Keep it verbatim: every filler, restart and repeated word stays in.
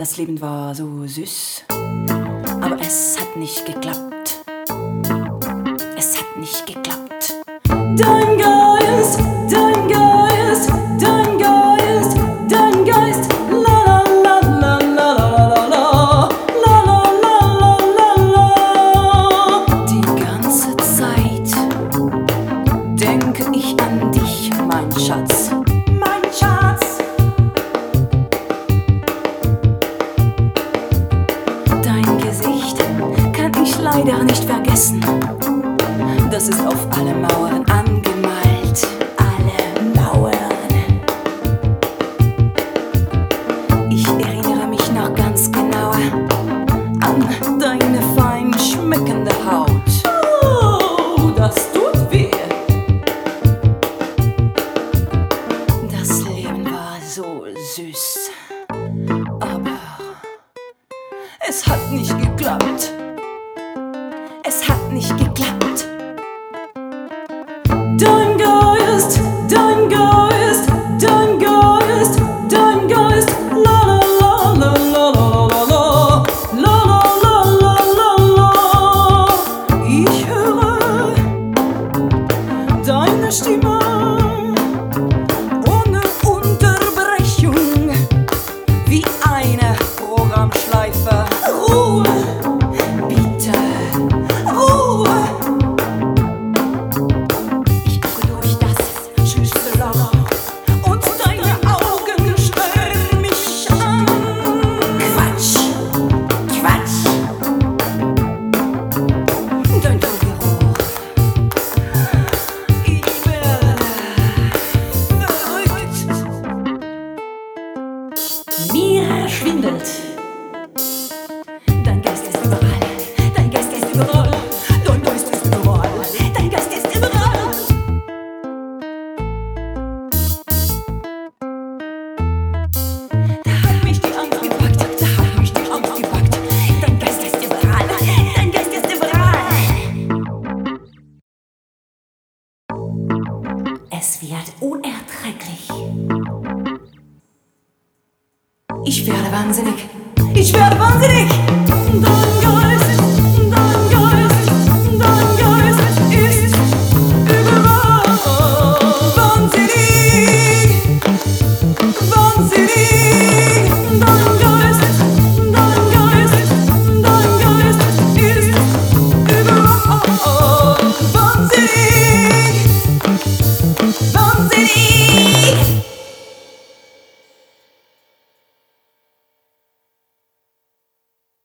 Das Leben war so süß, aber es hat nicht geklappt. Es hat nicht geklappt. Dein Geist, dein Geist, dein Geist, dein Geist. La la la la la la la la la la la. Die ganze Zeit denke ich an dich, mein Schatz. Mein Schatz. Dein Gesicht kann ich leider nicht vergessen. Das ist auf alle Mauern angemalt, alle Mauern. Ich erinnere mich noch ganz genau an deine fein schmeckende Haut. Oh, das tut weh. Das Leben war so süß, aber es hat nicht geklappt. Es hat nicht geklappt. Dein Geist, dein Geist, dein Geist, dein Geist. La la la la la la la la la la la. Ich höre deine Stimme ohne Unterbrechung, wie eine Programmschleife. Ruhe, bitte, Ruhe. Ich gucke durch das Schlüsselloch und deine Augen stören mich an. Quatsch, Quatsch. Dein Geruch. Ich werde verrückt. Mir schwindelt. Dein Geist ist überall, dein Geist ist überall, dein Geist ist überall, dein Geist ist überall. Da hat mich die Angst gepackt, da hat mich die Angst gepackt. Dein Geist ist überall, dein Geist ist überall. Es wird unerträglich. Ich werde wahnsinnig, ich werde wahnsinnig. Dein Geist